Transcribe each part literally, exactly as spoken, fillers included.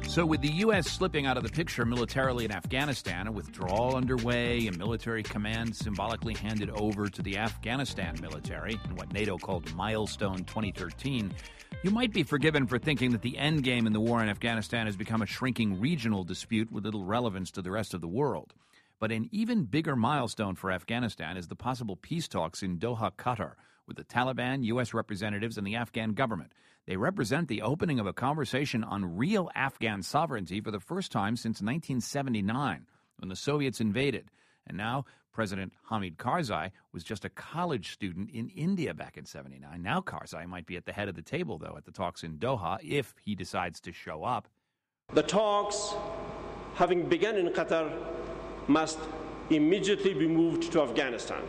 So with the U S slipping out of the picture militarily in Afghanistan, a withdrawal underway, and military command symbolically handed over to the Afghanistan military in what NATO called Milestone twenty thirteen, you might be forgiven for thinking that the end game in the war in Afghanistan has become a shrinking regional dispute with little relevance to the rest of the world. But an even bigger milestone for Afghanistan is the possible peace talks in Doha, Qatar, with the Taliban, U S representatives, and the Afghan government. They represent the opening of a conversation on real Afghan sovereignty for the first time since nineteen seventy-nine, when the Soviets invaded. And now President Hamid Karzai was just a college student in India back in seventy-nine. Now Karzai might be at the head of the table, though, at the talks in Doha, if he decides to show up. The talks, having begun in Qatar, must immediately be moved to Afghanistan.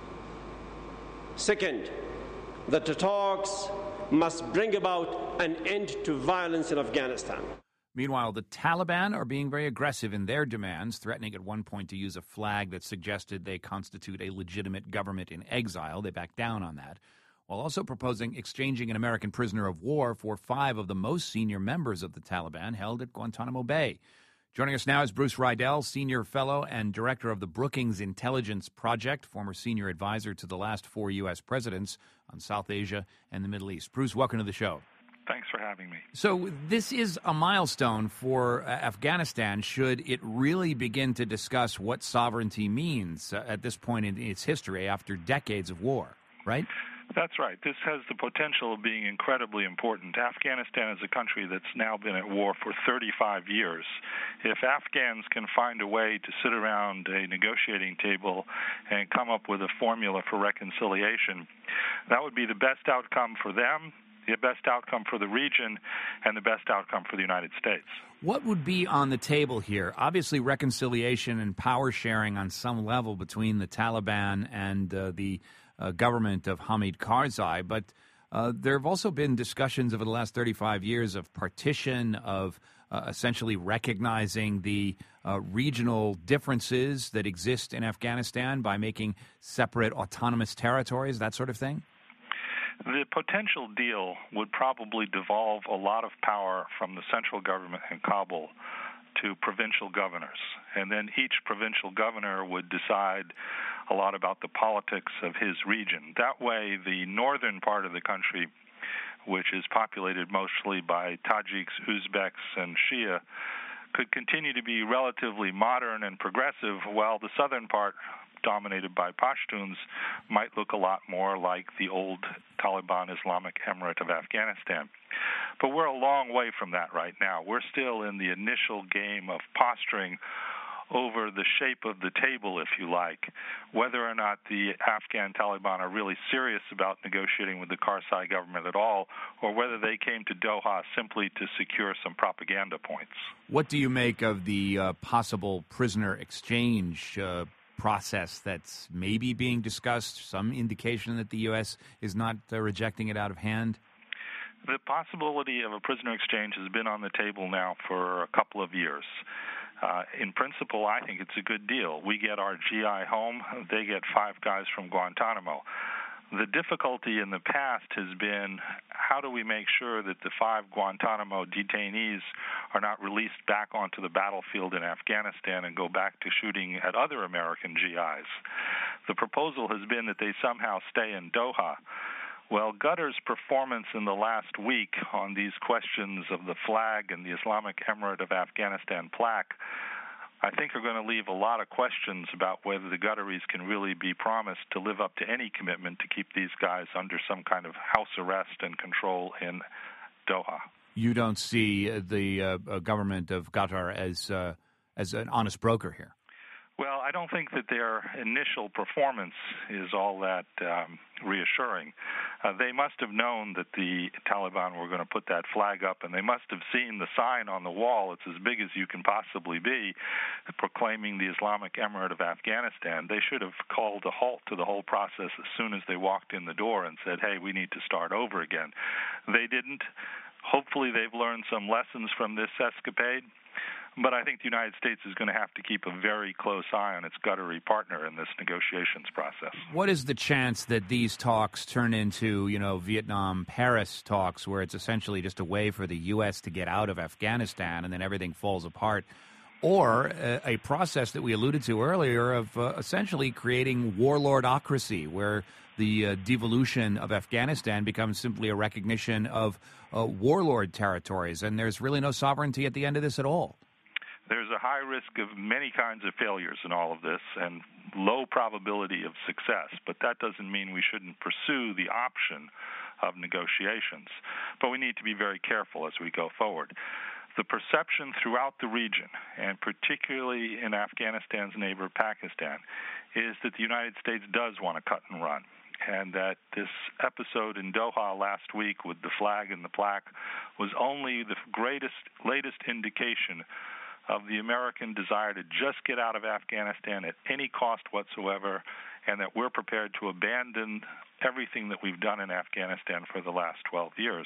Second, that the talks must bring about an end to violence in Afghanistan. Meanwhile, the Taliban are being very aggressive in their demands, threatening at one point to use a flag that suggested they constitute a legitimate government in exile. They backed down on that, while also proposing exchanging an American prisoner of war for five of the most senior members of the Taliban held at Guantanamo Bay. Joining us now is Bruce Riedel, Senior Fellow and Director of the Brookings Intelligence Project, former Senior Advisor to the last four U S presidents on South Asia and the Middle East. Bruce, welcome to the show. Thanks for having me. So this is a milestone for uh, Afghanistan should it really begin to discuss what sovereignty means uh, at this point in its history after decades of war, right? That's right. This has the potential of being incredibly important. Afghanistan is a country that's now been at war for thirty-five years. If Afghans can find a way to sit around a negotiating table and come up with a formula for reconciliation, that would be the best outcome for them, the best outcome for the region, and the best outcome for the United States. What would be on the table here? Obviously, reconciliation and power sharing on some level between the Taliban and uh, the uh, government of Hamid Karzai, but uh, there have also been discussions over the last thirty-five years of partition, of uh, essentially recognizing the uh, regional differences that exist in Afghanistan by making separate autonomous territories, that sort of thing? The potential deal would probably devolve a lot of power from the central government in Kabul to provincial governors. And then each provincial governor would decide a lot about the politics of his region. That way, the northern part of the country, which is populated mostly by Tajiks, Uzbeks, and Shia, could continue to be relatively modern and progressive, while the southern part, dominated by Pashtuns, might look a lot more like the old Taliban Islamic Emirate of Afghanistan. But we're a long way from that right now. We're still in the initial game of posturing over the shape of the table, if you like, whether or not the Afghan Taliban are really serious about negotiating with the Karzai government at all, or whether they came to Doha simply to secure some propaganda points. What do you make of the uh, possible prisoner exchange uh, process that's maybe being discussed, some indication that the U S is not uh, rejecting it out of hand? The possibility of a prisoner exchange has been on the table now for a couple of years. Uh, in principle, I think it's a good deal. We get our G I home, they get five guys from Guantanamo. The difficulty in the past has been, how do we make sure that the five Guantanamo detainees are not released back onto the battlefield in Afghanistan and go back to shooting at other American G Is? The proposal has been that they somehow stay in Doha. Well, Qatar's performance in the last week on these questions of the flag and the Islamic Emirate of Afghanistan plaque, I think are going to leave a lot of questions about whether the Qataris can really be promised to live up to any commitment to keep these guys under some kind of house arrest and control in Doha. You don't see the uh, government of Qatar as uh, as an honest broker here? Well, I don't think that their initial performance is all that um, reassuring. Uh, they must have known that the Taliban were going to put that flag up, and they must have seen the sign on the wall. It's as big as you can possibly be, proclaiming the Islamic Emirate of Afghanistan. They should have called a halt to the whole process as soon as they walked in the door and said, hey, we need to start over again. They didn't. Hopefully they've learned some lessons from this escapade. But I think the United States is going to have to keep a very close eye on its Qatari partner in this negotiations process. What is the chance that these talks turn into, you know, Vietnam-Paris talks, where it's essentially just a way for the U S to get out of Afghanistan and then everything falls apart, or a, a process that we alluded to earlier of uh, essentially creating warlordocracy, where the uh, devolution of Afghanistan becomes simply a recognition of uh, warlord territories, and there's really no sovereignty at the end of this at all? There's a high risk of many kinds of failures in all of this and low probability of success, but that doesn't mean we shouldn't pursue the option of negotiations. But we need to be very careful as we go forward. The perception throughout the region, and particularly in Afghanistan's neighbor Pakistan, is that the United States does want to cut and run, and that this episode in Doha last week with the flag and the plaque was only the greatest, latest indication of the American desire to just get out of Afghanistan at any cost whatsoever, and that we're prepared to abandon everything that we've done in Afghanistan for the last twelve years.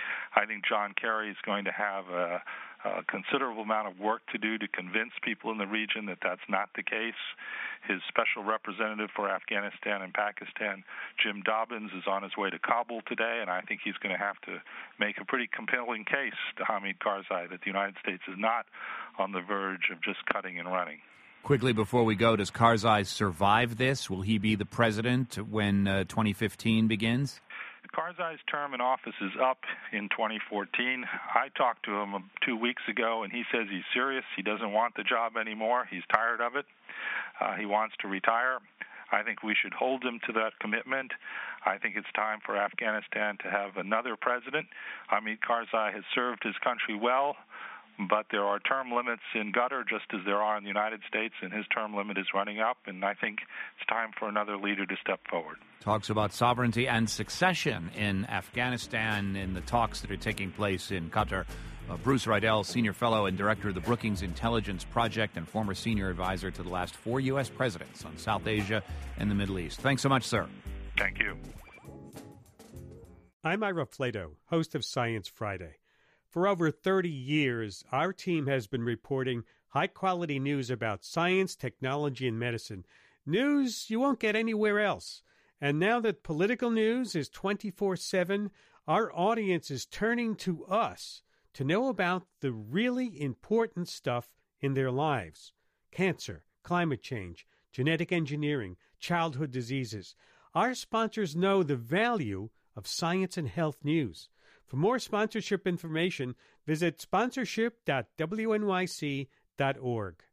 I think John Kerry is going to have a, a considerable amount of work to do to convince people in the region that that's not the case. His special representative for Afghanistan and Pakistan, Jim Dobbins, is on his way to Kabul today, and I think he's going to have to make a pretty compelling case to Hamid Karzai that the United States is not on the verge of just cutting and running. Quickly before we go, does Karzai survive this? Will he be the president when uh, twenty fifteen begins? Karzai's term in office is up in twenty fourteen. I talked to him two weeks ago, and he says he's serious. He doesn't want the job anymore. He's tired of it. Uh, he wants to retire. I think we should hold him to that commitment. I think it's time for Afghanistan to have another president. Hamid Karzai has served his country well, but there are term limits in Qatar just as there are in the United States, and his term limit is running up, and I think it's time for another leader to step forward. Talks about sovereignty and succession in Afghanistan in the talks that are taking place in Qatar. Uh, Bruce Riedel, Senior Fellow and Director of the Brookings Intelligence Project and former Senior Advisor to the last four U S presidents on South Asia and the Middle East. Thanks so much, sir. Thank you. I'm Ira Flato, host of Science Friday. For over thirty years, our team has been reporting high-quality news about science, technology, and medicine. News you won't get anywhere else. And now that political news is twenty-four seven, our audience is turning to us to know about the really important stuff in their lives. Cancer, climate change, genetic engineering, childhood diseases. Our sponsors know the value of science and health news. For more sponsorship information, visit sponsorship dot w n y c dot org.